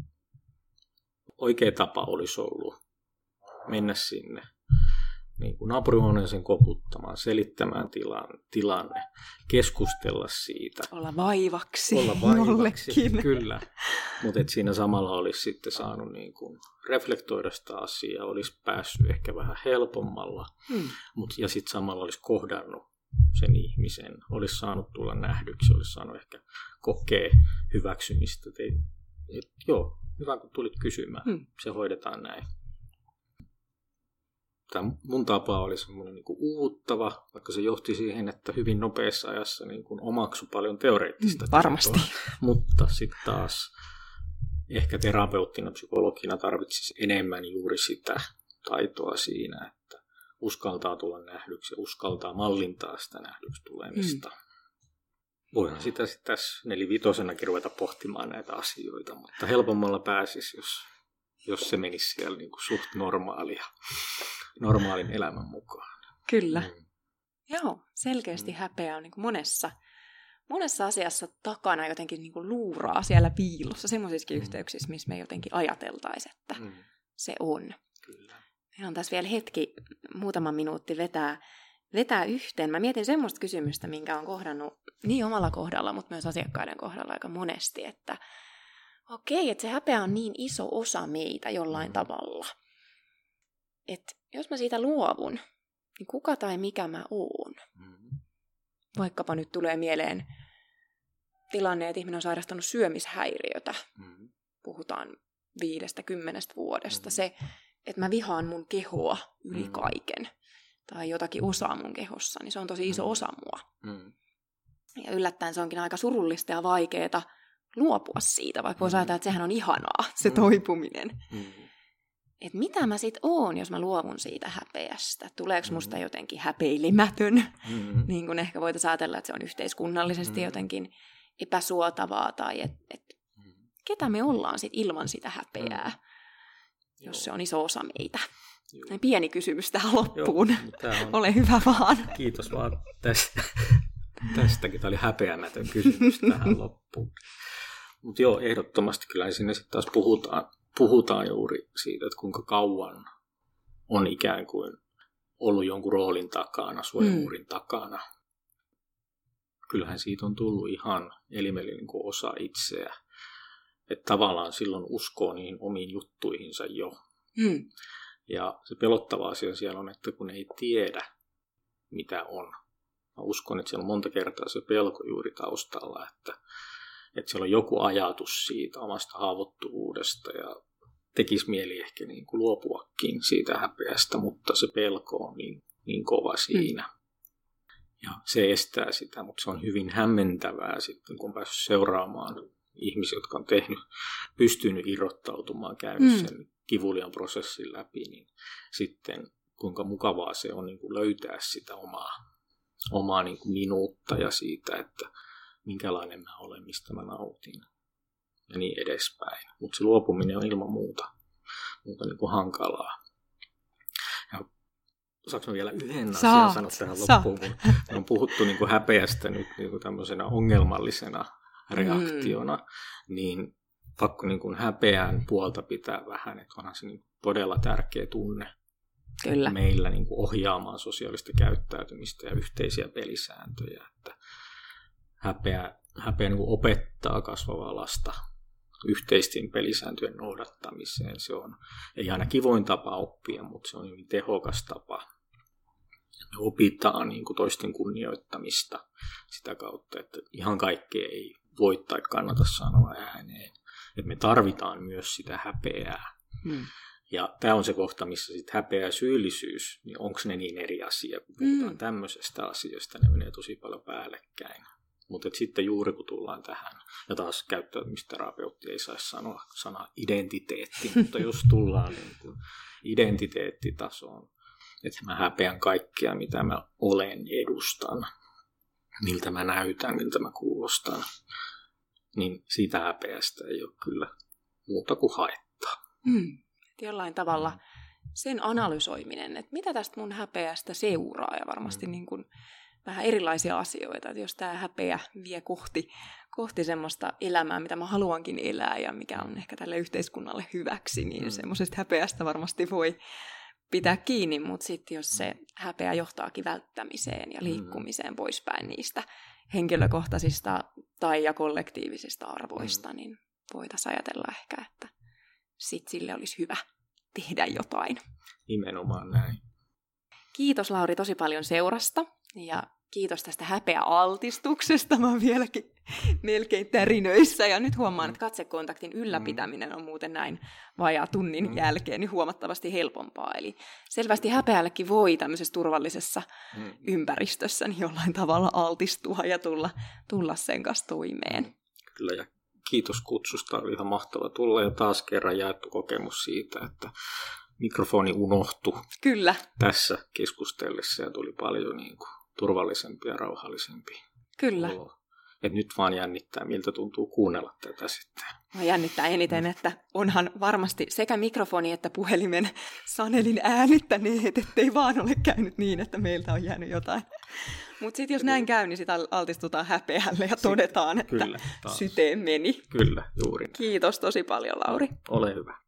Oikea tapa olisi ollut mennä sinne niin kuin naapurihuoneeseen koputtamaan, selittämään tilanne, keskustella siitä. Olla vaivaksi jollekin. Kyllä, mutta siinä samalla olisi sitten saanut niin kuin reflektoida sitä asiaa, olisi päässyt ehkä vähän helpommalla, ja sitten samalla olisi kohdannut sen ihmisen, olisi saanut tulla nähdyksi, olisi saanut ehkä kokea hyväksymistä. Joo, hyvä kun tulit kysymään, se hoidetaan näin. Tämä mun tapa oli semmoinen niin kuin uuvuttava, vaikka se johti siihen, että hyvin nopeassa ajassa niin kuin omaksui paljon teoreettista varmasti tietoa, mutta sitten taas ehkä terapeuttina, psykologina tarvitsisi enemmän juuri sitä taitoa siinä, että uskaltaa tulla nähdyksi ja uskaltaa mallintaa sitä nähdyksi tulemista. Voihan sitä sitten tässä 4-5 ruveta pohtimaan näitä asioita, mutta helpommalla pääsisi, jos se menisi siellä niin kuin suht normaalin elämän mukaan. Kyllä. Joo, selkeästi häpeä on niin kuin monessa asiassa takana jotenkin niin kuin luuraa siellä piilossa, semmoisissakin yhteyksissä, missä me jotenkin ajateltaisiin, että se on. Kyllä. Meillä on tässä vielä hetki, muutama minuutti vetää yhteen. Mä mietin semmoista kysymystä, minkä on kohdannut niin omalla kohdalla, mutta myös asiakkaiden kohdalla aika monesti, että okei, että se häpeä on niin iso osa meitä jollain tavalla, että jos mä siitä luovun, niin kuka tai mikä mä oon? Vaikkapa nyt tulee mieleen tilanne, että ihminen on sairastanut syömishäiriötä. Puhutaan 5-10 vuodesta. Se, että mä vihaan mun kehoa yli kaiken tai jotakin osaa mun kehossa, niin se on tosi iso osa mua. Ja yllättäen se onkin aika surullista ja vaikeaa luopua siitä, vaikka voisi ajatella, että sehän on ihanaa, se toipuminen. että mitä mä sit oon, jos mä luovun siitä häpeästä. Tuleeko musta jotenkin häpeilemätön? Niin kuin ehkä voitaisiin ajatella, että se on yhteiskunnallisesti jotenkin epäsuotavaa, tai että ketä me ollaan sit ilman sitä häpeää, jos se on iso osa meitä. Pieni kysymys tähän loppuun. Ole hyvä vaan. Kiitos vaan tästäkin. Tämä oli häpeämätön kysymys tähän loppuun. Mutta joo, ehdottomasti kyllä sinne sitten taas puhutaan juuri siitä, että kuinka kauan on ikään kuin ollut jonkun roolin takana, suojamuurin takana. Kyllähän siitä on tullut ihan elimellinen kuin osa itseä. Että tavallaan silloin uskoo niihin omiin juttuihinsa jo. Ja se pelottava asia siellä on, että kun ei tiedä, mitä on. Mä uskon, että siellä on monta kertaa se pelko juuri taustalla, että siellä on joku ajatus siitä omasta haavoittuvuudesta ja tekisi mieli ehkä niin kuin luopuakin siitä häpeästä, mutta se pelko on niin kova siinä. Ja se estää sitä, mutta se on hyvin hämmentävää sitten, kun on päässyt seuraamaan ihmisiä, jotka on pystynyt irrottautumaan, käynyt sen kivuliaan prosessin läpi, niin sitten kuinka mukavaa se on niin kuin löytää sitä omaa niin kuin minuutta ja siitä, että minkälainen mä olen, mistä mä nautin ja niin edespäin. Mutta se luopuminen on ilman muuta niin kuin hankalaa. Ja saanko mä vielä yhden asian sanoa tähän loppuun, kun me on puhuttu niin kuin häpeästä nyt niin kuin tämmöisenä ongelmallisena reaktiona, niin pakko niin kuin häpeän puolta pitää vähän, että onhan se niin todella tärkeä tunne. Kyllä. Meillä niin kuin ohjaamaan sosiaalista käyttäytymistä ja yhteisiä pelisääntöjä, että häpeä niin kuin opettaa kasvavaa lasta yhteisten pelisääntöjen noudattamiseen. Se on ei aina kivoin tapa oppia, mutta se on hyvin tehokas tapa. Me opitaan niin kuin toisten kunnioittamista sitä kautta, että ihan kaikkea ei voi tai kannata sanoa ääneen. Että me tarvitaan myös sitä häpeää. Ja tämä on se kohta, missä sitten häpeä ja syyllisyys, niin onko ne niin eri asia, kun puhutaan tämmöisestä asiasta, ne menee tosi paljon päällekkäin. Mutta sitten juuri kun tullaan tähän, ja taas käyttäytymisterapeutti ei saisi sanoa sana identiteetti, mutta jos tullaan niin kuin identiteettitasoon, että mä häpeän kaikkea, mitä mä olen, edustan, miltä mä näytän, miltä mä kuulostan, niin siitä häpeästä ei ole kyllä muuta kuin haittaa. Jollain tavalla sen analysoiminen, että mitä tästä mun häpeästä seuraa, ja varmasti niin kuin vähän erilaisia asioita, että jos tämä häpeä vie kohti semmoista elämää, mitä mä haluankin elää ja mikä on ehkä tälle yhteiskunnalle hyväksi, niin semmoisesta häpeästä varmasti voi pitää kiinni, mutta sitten jos se häpeä johtaakin välttämiseen ja liikkumiseen poispäin niistä henkilökohtaisista tai kollektiivisista arvoista, niin voitaisiin ajatella ehkä, että sitten sille olisi hyvä tehdä jotain. Nimenomaan näin. Kiitos Lauri tosi paljon seurasta ja kiitos tästä häpeäaltistuksesta. Mä oon vieläkin melkein tärinöissä ja nyt huomaan, että katsekontaktin ylläpitäminen on muuten näin vajaa tunnin jälkeen niin huomattavasti helpompaa. Eli selvästi häpeällekin voi tämmöisessä turvallisessa ympäristössä niin jollain tavalla altistua ja tulla sen kanssa toimeen. Kyllä, ja kiitos kutsusta. Oli ihan mahtava tulla ja taas kerran jaettu kokemus siitä, että mikrofoni unohtui tässä keskustellessa ja tuli paljon niin kuin turvallisempi ja rauhallisempi. Kyllä. Et nyt vaan jännittää, miltä tuntuu kuunnella tätä sitten. Jännittää eniten, että onhan varmasti sekä mikrofoni että puhelimen Sanelin äänittäneet, ettei vaan ole käynyt niin, että meiltä on jäänyt jotain. Mutta sitten jos näin käy, niin sitä altistutaan häpeälle ja todetaan, että syteen meni. Kyllä, juuri. Kiitos tosi paljon, Lauri. Ole hyvä.